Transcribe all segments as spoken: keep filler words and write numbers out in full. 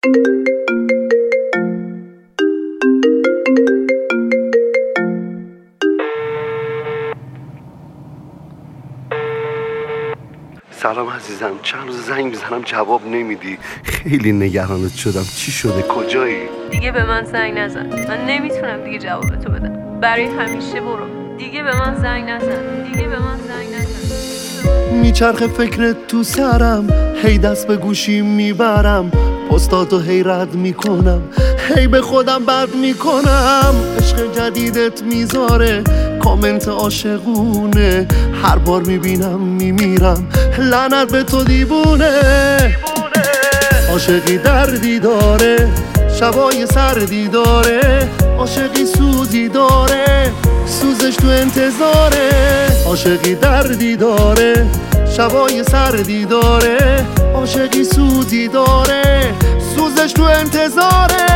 سلام عزیزم، چند روز زنگ میزنم جواب نمیدی. خیلی نگرانت شدم. چی شده؟ کجایی؟ دیگه به من زنگ نزن. من نمیتونم دیگه جواب تو بدم. برای همیشه برو. دیگه به من زنگ نزن. دیگه به من زنگ نزن. میچرخه فکرت تو سرم، هی دست به گوشی میبرم، پستاتو هی رد میکنم، هی به خودم بد میکنم. عشق جدیدت میذاره کامنت عاشقونه، هر بار میبینم میمیرم، لعنت به تو دیوونه. عاشقی دردی داره، شبای سردی داره، عاشقی سوزی داره، سوزش تو انتظاره. عاشقی دردی داره، شبای سردی داره، عاشقی سوزی داره، سوزش تو انتظاره.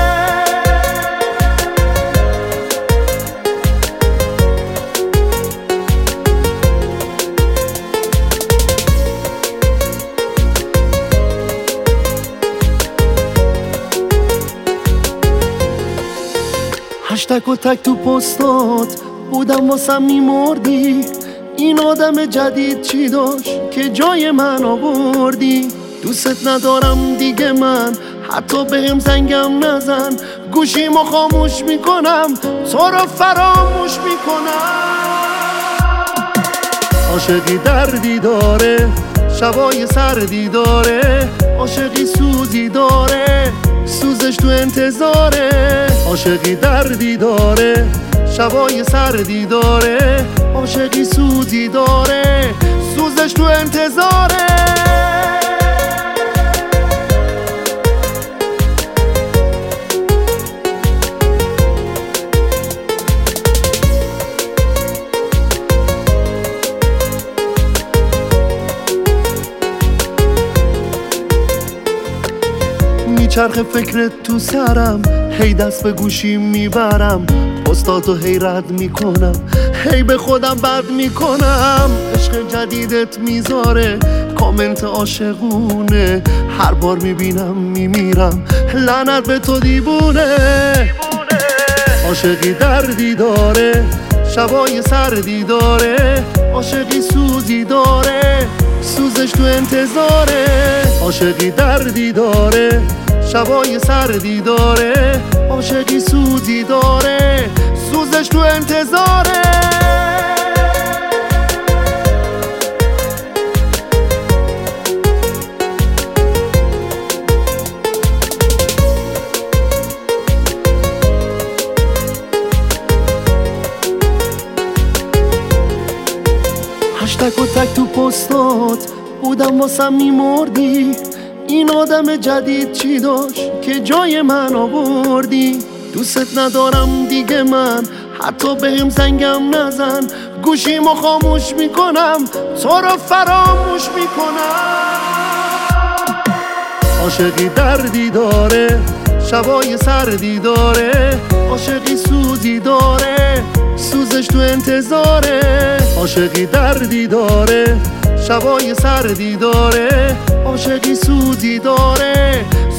هشتگ و تک تو پستات بودم واسم میمردی. این آدم جدید چی داشت که جای من آوردی؟ دوست ندارم دیگه من، حتی بهم زنگم نزن، گوشیمو خاموش میکنم، تو رو فراموش میکنم. عاشقی دردی داره، شبای سردی داره، عاشقی سوزی داره، سوزش تو انتظاره. عاشقی دردی داره، شبای سردی داره، عاشقی سوزی داره، سوزش تو انتظاره. میچرخه فکرت تو سرم، هی دست به گوشی میبرم، پستاتو هی رد میکنم، هی به خودم بد میکنم. عشق جدیدت میذاره کامنت عاشقونه، هر بار میبینم میمیرم، لعنت به تو دیوونه. عاشقی دردی داره، شبای سردی داره، عاشقی سوزی داره، سوزش تو انتظاره. عاشقی دردی داره، شبای سردی داره، عاشقی سوزی داره، سوزش تو انتظاره. هشتگ و تک تو پستات بودم واسم میمردی. این آدم جدید چی داشت که جای من آوردی؟ دوست ندارم دیگه من، حتی بهم زنگم نزن، گوشیمو خاموش میکنم، تو رو فراموش میکنم. عاشقی دردی داره، شبای سردی داره، عاشقی سوزی داره، سوزش تو انتظاره. عاشقی دردی داره، شبای سردی داره، عاشقی سوزی داره،